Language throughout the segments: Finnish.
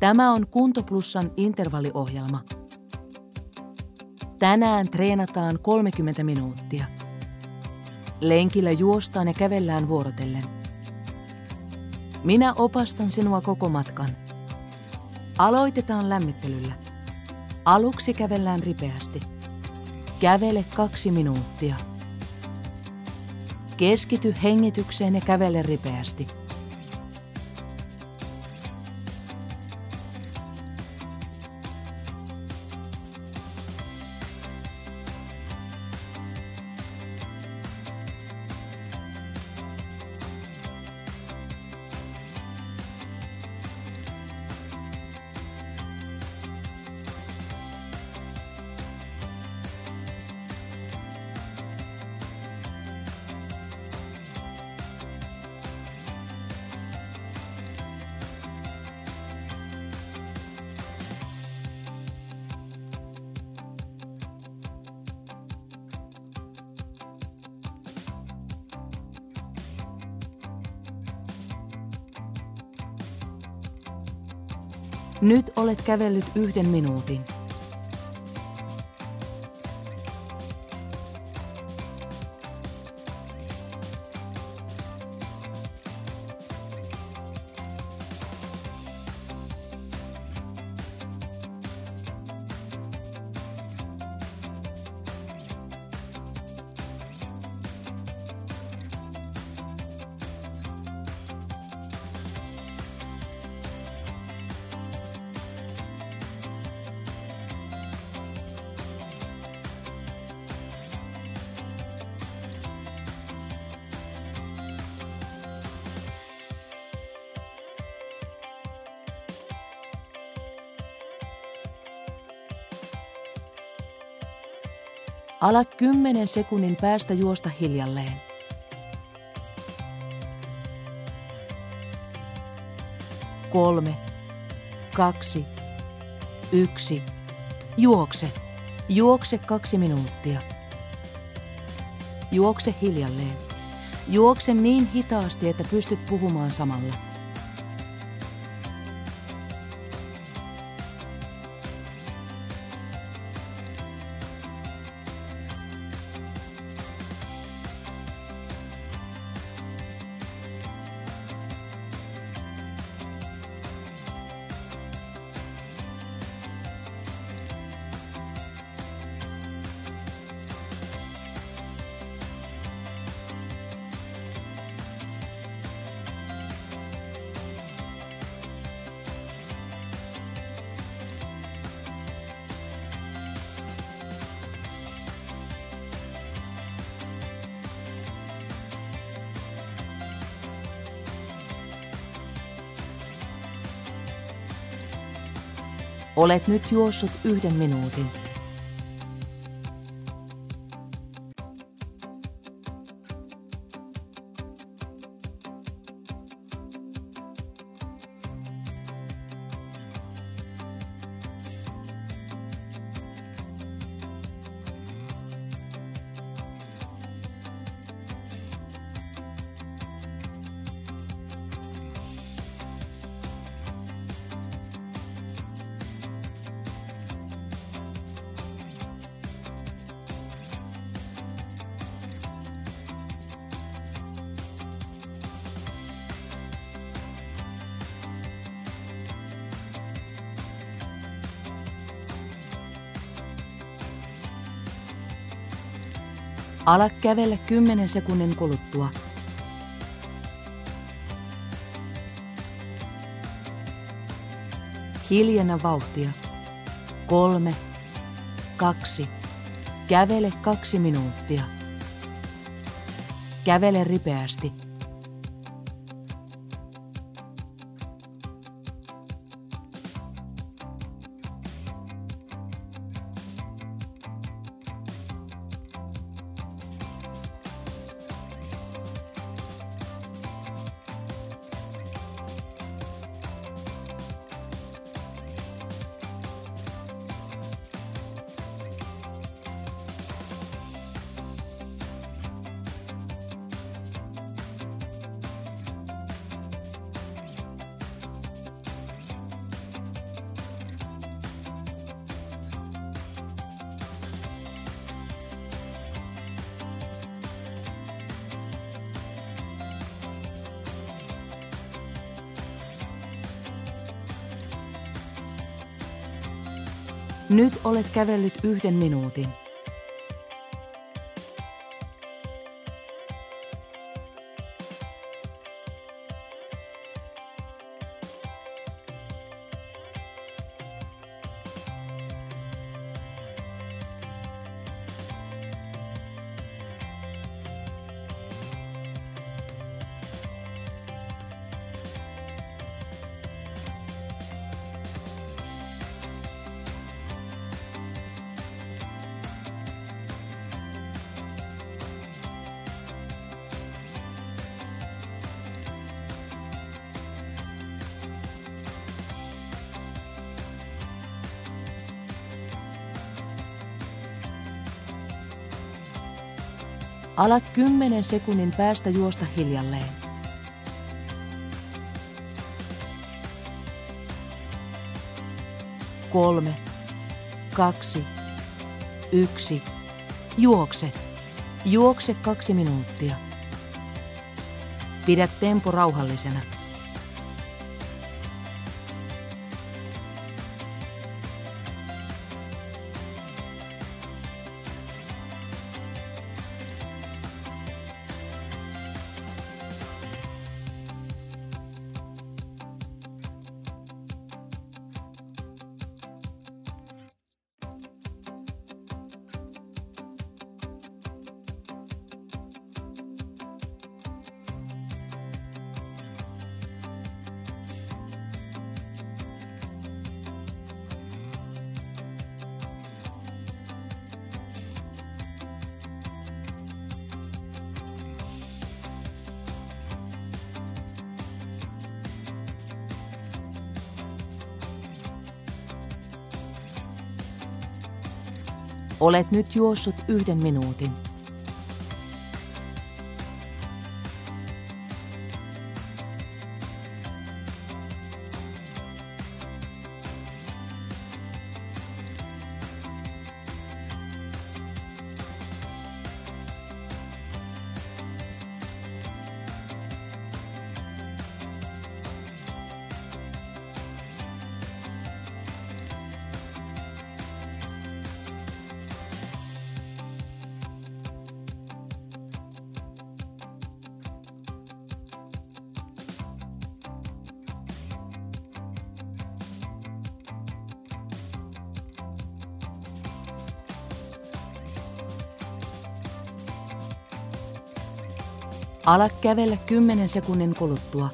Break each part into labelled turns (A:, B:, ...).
A: Tämä on Kunto Plusan intervalliohjelma. Tänään treenataan 30 minuuttia. Lenkillä juostaan ja kävellään vuorotellen. Minä opastan sinua koko matkan. Aloitetaan lämmittelyllä. Aluksi kävellään ripeästi. Kävele 2 minuuttia. Keskity hengitykseen ja kävele ripeästi. Nyt olet kävellyt 1 minuutin. Ala 10 sekunnin päästä juosta hiljalleen. Kolme, 2, 1. Juokse. Juokse 2 minuuttia. Juokse hiljalleen. Juokse niin hitaasti, että pystyt puhumaan samalla. Olet nyt juossut 1 minuutin. Ala kävellä 10 sekunnin kuluttua. Hiljennä vauhtia. 3, 2. Kävele 2 minuuttia. Kävele ripeästi. Nyt olet kävellyt 1 minuutin. Ala 10 sekunnin päästä juosta hiljalleen. 3, 2, 1. Juokse. Juokse 2 minuuttia. Pidä tempo rauhallisena. Olet nyt juossut 1 minuutin. Ala kävellä 10 sekunnin kuluttua.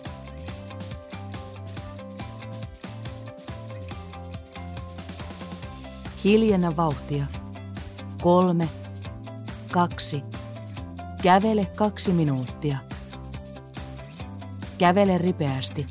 A: Hiljennä vauhtia. 3, 2. Kävele 2 minuuttia. Kävele ripeästi.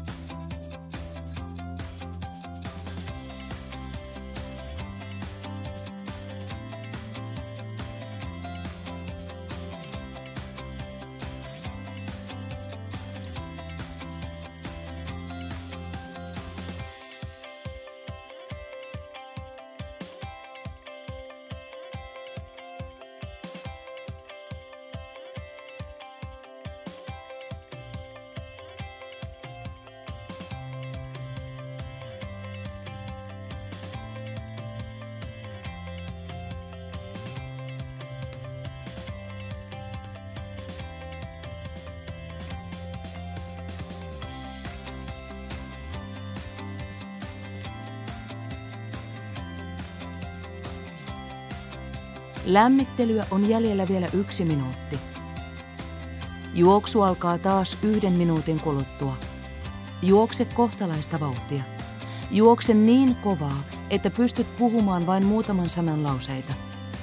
A: Lämmittelyä on jäljellä vielä 1 minuutti. Juoksu alkaa taas 1 minuutin kuluttua. Juokse kohtalaista vauhtia. Juokse niin kovaa, että pystyt puhumaan vain muutaman sanan lauseita.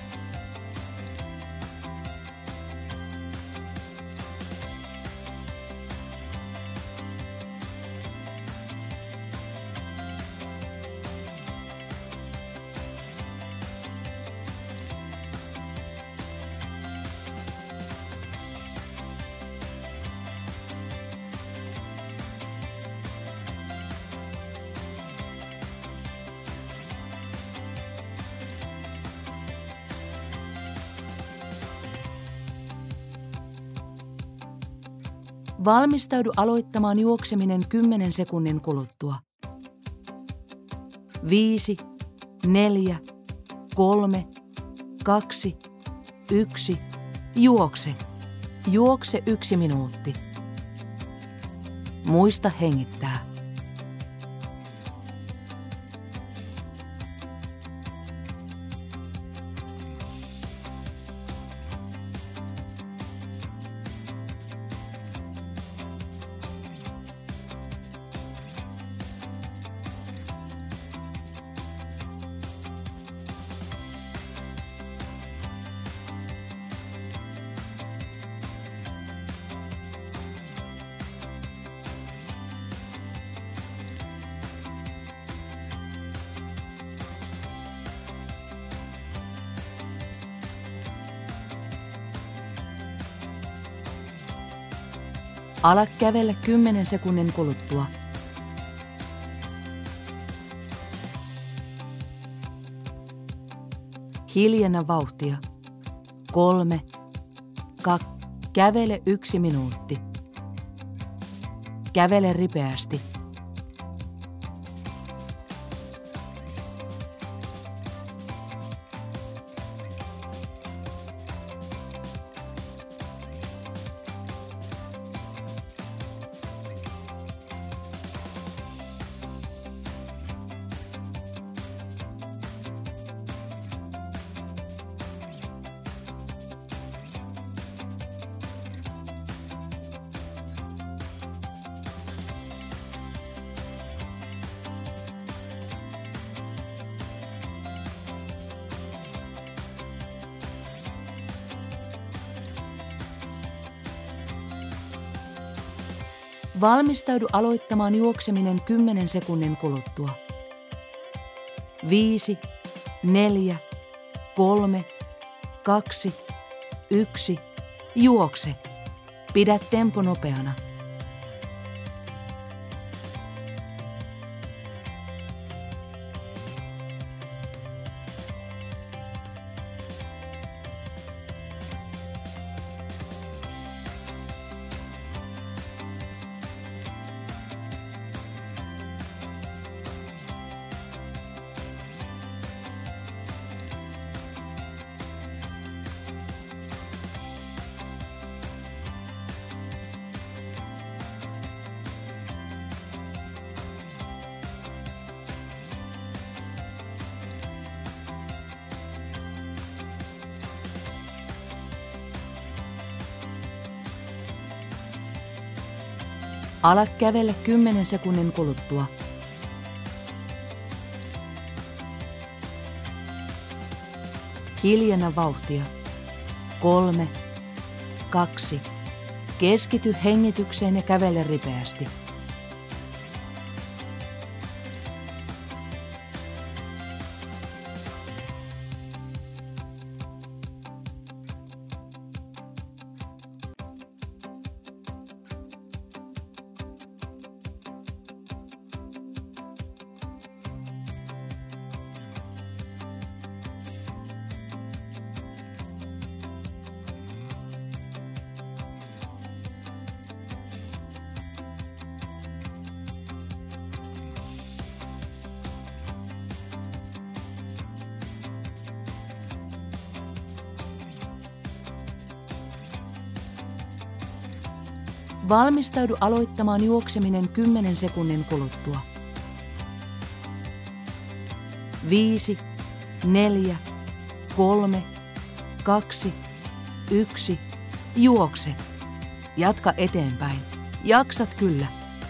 A: Valmistaudu aloittamaan juokseminen 10 sekunnin kuluttua. 5, 4, 3, 2, 1. Juokse. Juokse 1 minuutti. Muista hengittää. Ala kävellä 10 sekunnin kuluttua. Hiljennä vauhtia. 3, 2, kävele 1 minuutti. Kävele ripeästi. Valmistaudu aloittamaan juokseminen 10 sekunnin kuluttua. 5, 4, 3, 2, 1. Juokse. Pidä tempo nopeana. Ala kävellä 10 sekunnin kuluttua. Hiljennä vauhtia. 3, 2. Keskity hengitykseen ja kävele ripeästi. Valmistaudu aloittamaan juokseminen 10 sekunnin kuluttua. 5, 4, 3, 2, 1. Juokse. Jatka eteenpäin. Jaksat kyllä.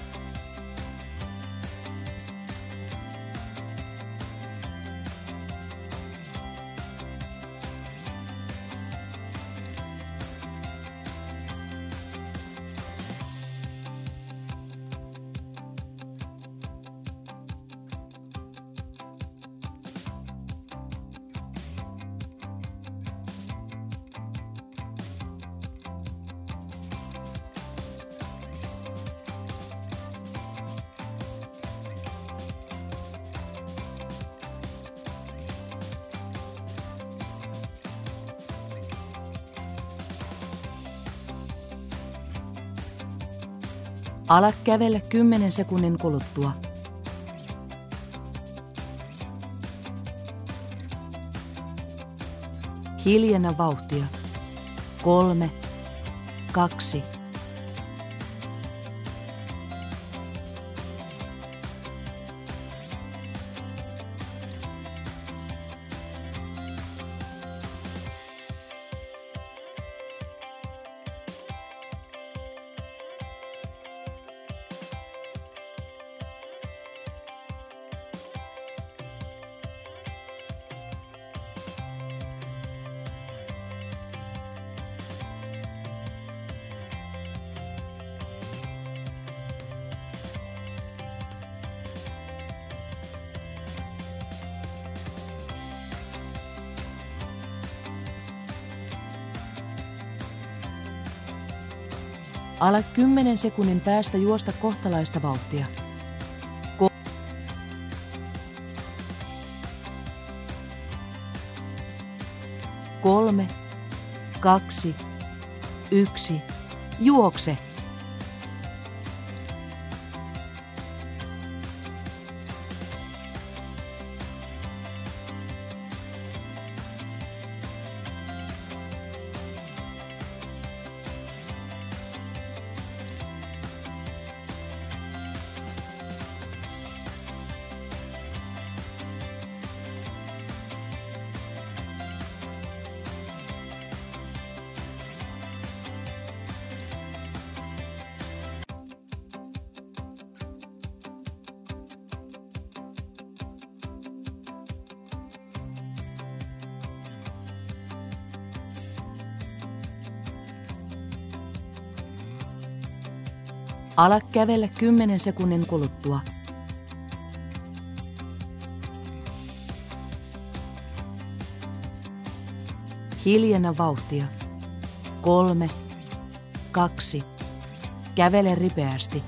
A: Ala kävellä 10 sekunnin kuluttua. Hiljennä vauhtia. 3, 2. Ala 10 sekunnin päästä juosta kohtalaista vauhtia. 3, 2, 1. Juokse! Ala kävellä 10 sekunnin kuluttua. Hiljennä vauhtia. 3, 2. Kävele ripeästi.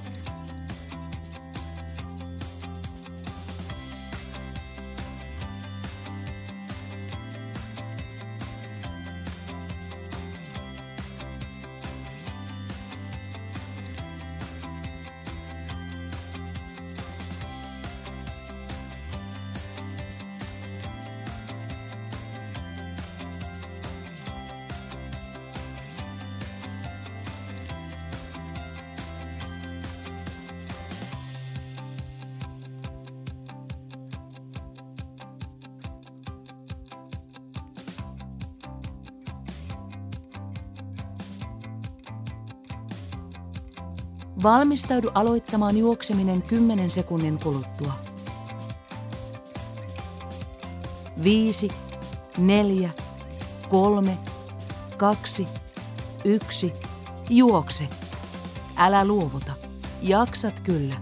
A: Valmistaudu aloittamaan juokseminen 10 sekunnin kuluttua. 5, 4, 3, 2, 1. Juokse! Älä luovuta. Jaksat kyllä.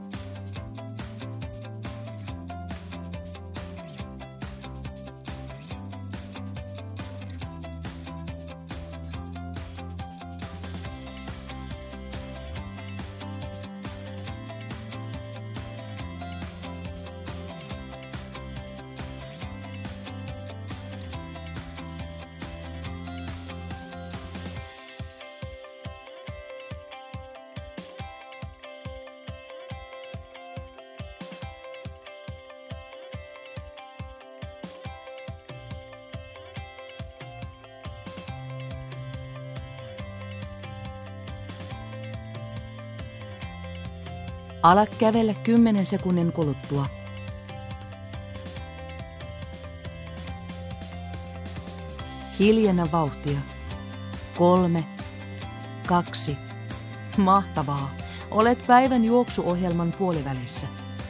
A: Ala kävellä 10 sekunnin kuluttua. Hiljennä vauhtia. 3, 2. Mahtavaa! Olet päivän juoksuohjelman puolivälissä.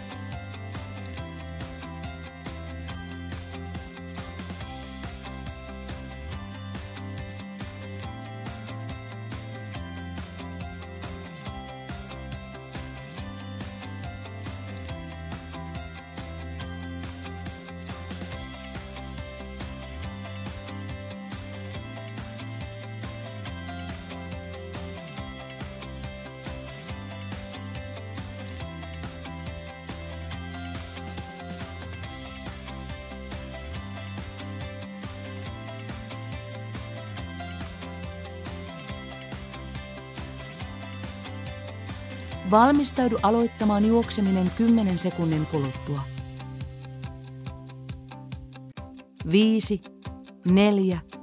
A: Valmistaudu aloittamaan juokseminen 10 sekunnin kuluttua. 5, 4,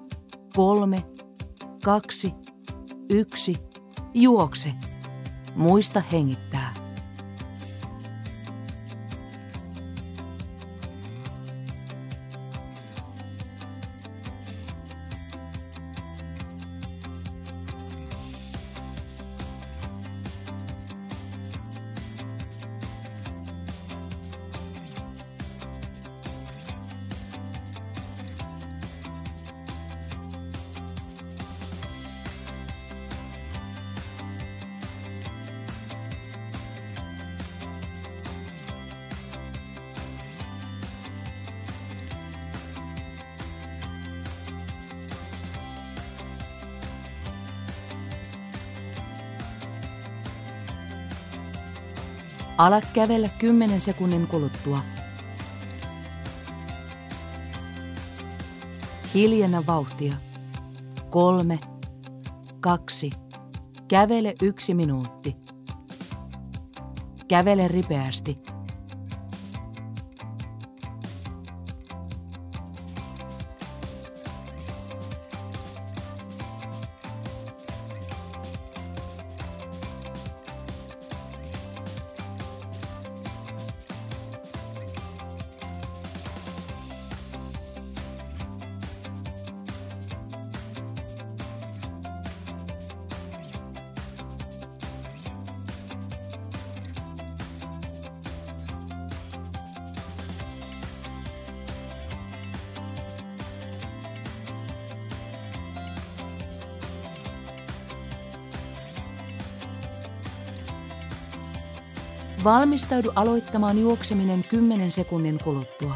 A: 3, 2, 1, juokse. Muista hengittää. Ala kävellä 10 sekunnin kuluttua. Hiljennä vauhtia. 3, 2, kävele 1 minuutti. Kävele ripeästi. Valmistaudu aloittamaan juokseminen 10 sekunnin kuluttua.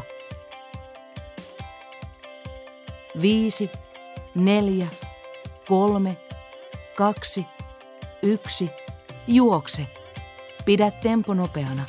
A: 5, 4, 3, 2, 1, juokse. Pidä tempo nopeana.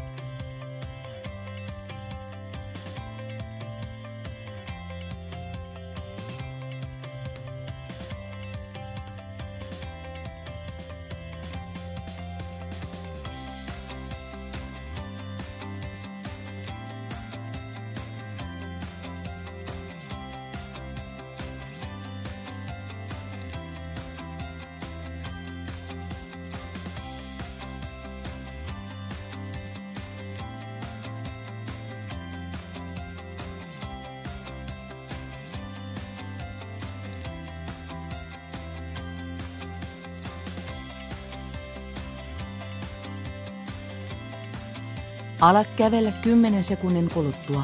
A: Ala kävellä 10 sekunnin kuluttua.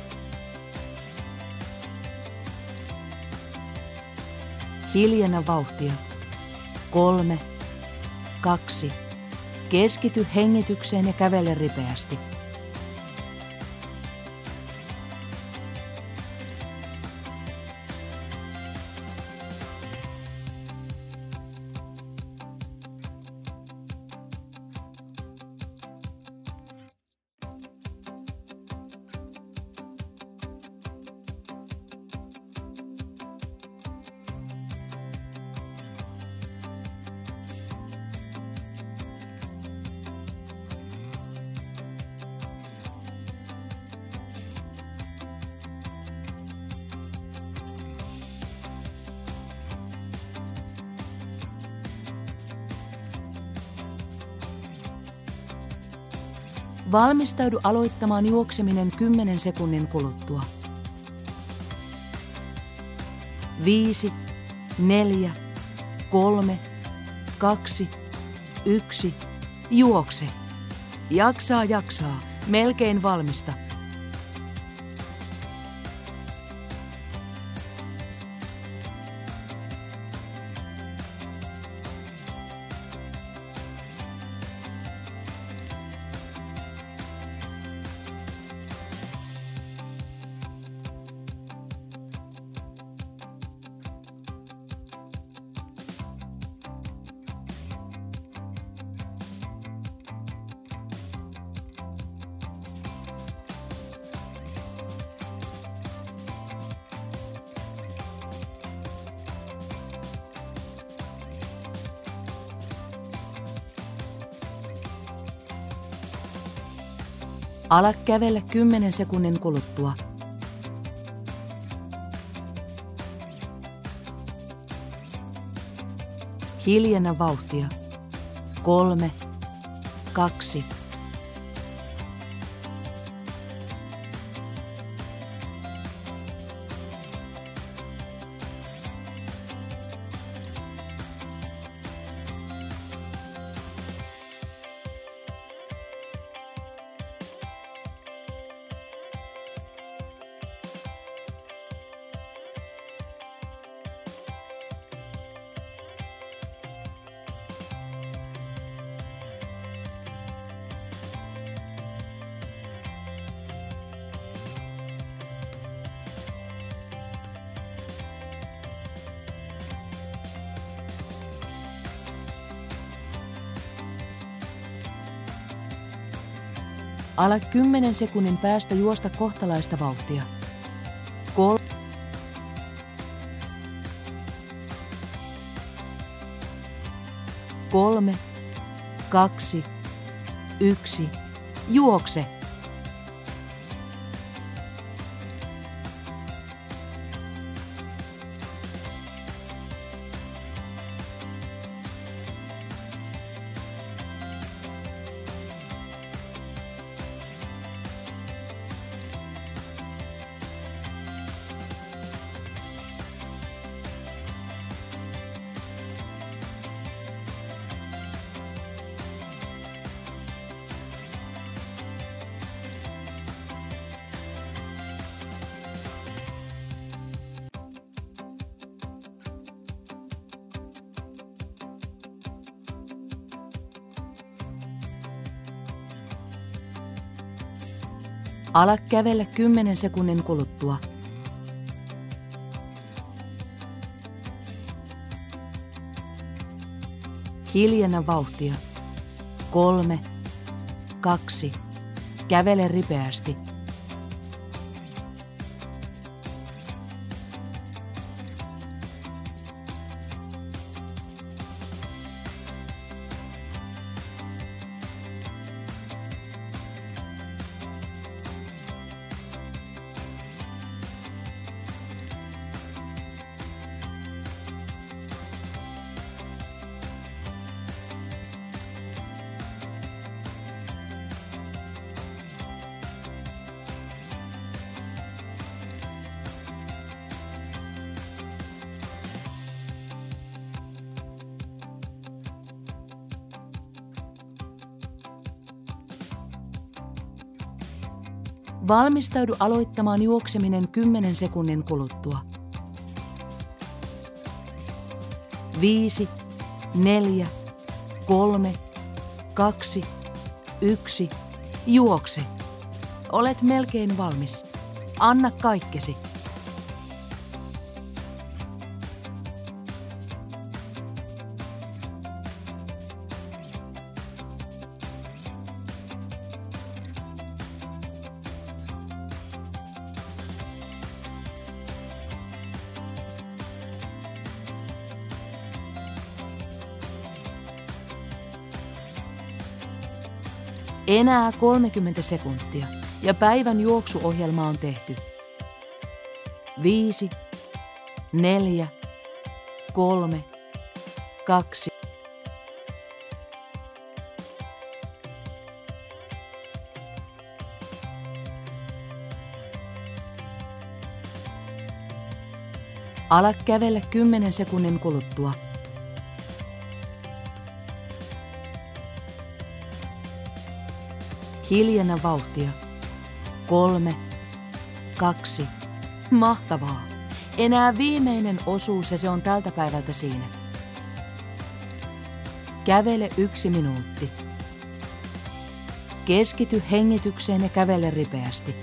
A: Hiljennä vauhtia. 3, 2, keskity hengitykseen ja kävele ripeästi. Valmistaudu aloittamaan juokseminen 10 sekunnin kuluttua. 5, 4, 3, 2, 1, juokse. Jaksaa, melkein valmista. Ala kävellä 10 sekunnin kuluttua. Hiljennä vauhtia. 3, 2. Ala 10 sekunnin päästä juosta kohtalaista vauhtia. 3, 2, 1. Juokse! Ala kävellä 10 sekunnin kuluttua. Hiljennä vauhtia. 3, 2. Kävele ripeästi. Valmistaudu aloittamaan juokseminen 10 sekunnin kuluttua. 5, 4, 3, 2, 1. Juokse! Olet melkein valmis. Anna kaikkesi. Enää 30 sekuntia ja päivän juoksuohjelma on tehty. 5, 4, 3, 2. Ala kävellä 10 sekunnin kuluttua. Hiljennä vauhtia. 3, 2. Mahtavaa! Enää viimeinen osuus ja se on tältä päivältä siinä. Kävele 1 minuutti. Keskity hengitykseen ja kävele ripeästi.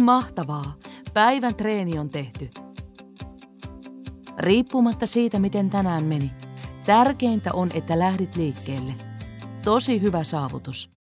A: Mahtavaa! Päivän treeni on tehty. Riippumatta siitä, miten tänään meni, tärkeintä on, että lähdit liikkeelle. Tosi hyvä saavutus.